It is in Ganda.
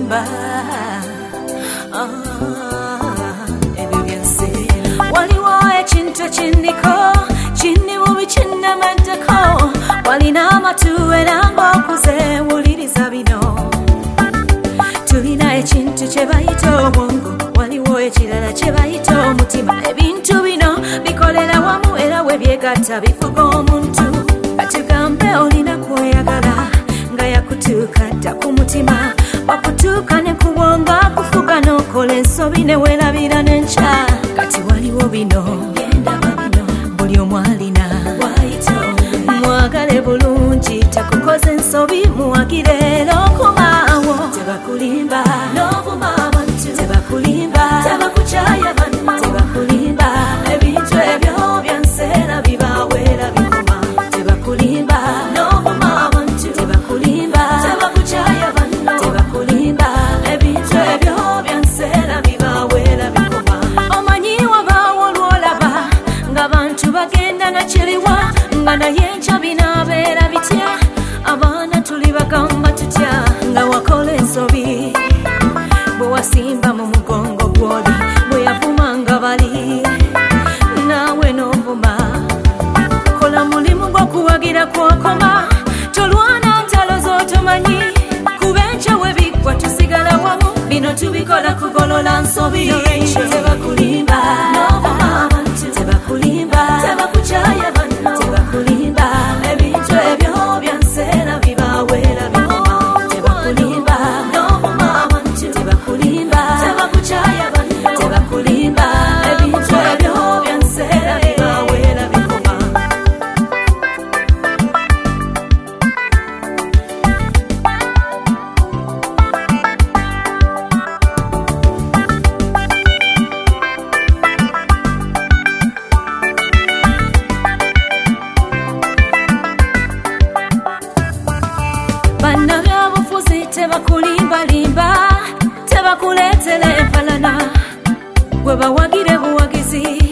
tebakulimba ebyo byensi waliwo ekintu ekindiko kindi bubi kinnamaddeko walina amatu era ng'okuze wuliriza bino tulina ekintu kye bayita obwongo waliwo ekirala kye bayita omutima ebintu bino bikolera wamu era we byegatta bifuga omuntu katugambe olina kweyagala nga yakutuuka dda ku mutima wakutuuka ne ku bwongo akufuga n'okola ensobi ne weerabira n'enkya kati waliwo bino buli omu alina mwagale bulungi takukoze ensobi muwagire era okumaawo tebakulimba n'ovuma abantu tebakulimba tebakukyaya banno tebakulimba ebintu ebyo byanseera bibaweera bikoma tebakulimba n'ovuma abantu tebakulimba tebakukyaya banno tebakulimba ebintu ebyo byanseera bibaweera bikoma omanyi wabaawo olwolaba ng'abantu bagenda nakiriwa nga naye enkya binaabeera bitya abaana tuli bagamba tutya nga wakola ensobi bwe wasimba mu mugongo gw'oli bwe yavuma nga bali naawe n'ovuma kola mulimu gw'okuwagira kw'okoma tolwana ntalo z'otomanyi kuba enkya we biggwa tusigala wamu bino tubikola kugolola nsobi tebakulimba n'ovuma abantu tebakulimba tebakukyaya banno tebakulimba ebintu ebyo byanseera bibaweera bikoma tebakulimba n'ovuma abantu tebakulimba tebakukyaya banno tebakulimba ebintu ebyo byanseera bibaweera bikoma bannabyabufuzi tebakulimbalimba tebakuleetera empalana gwe bawagire buwagizi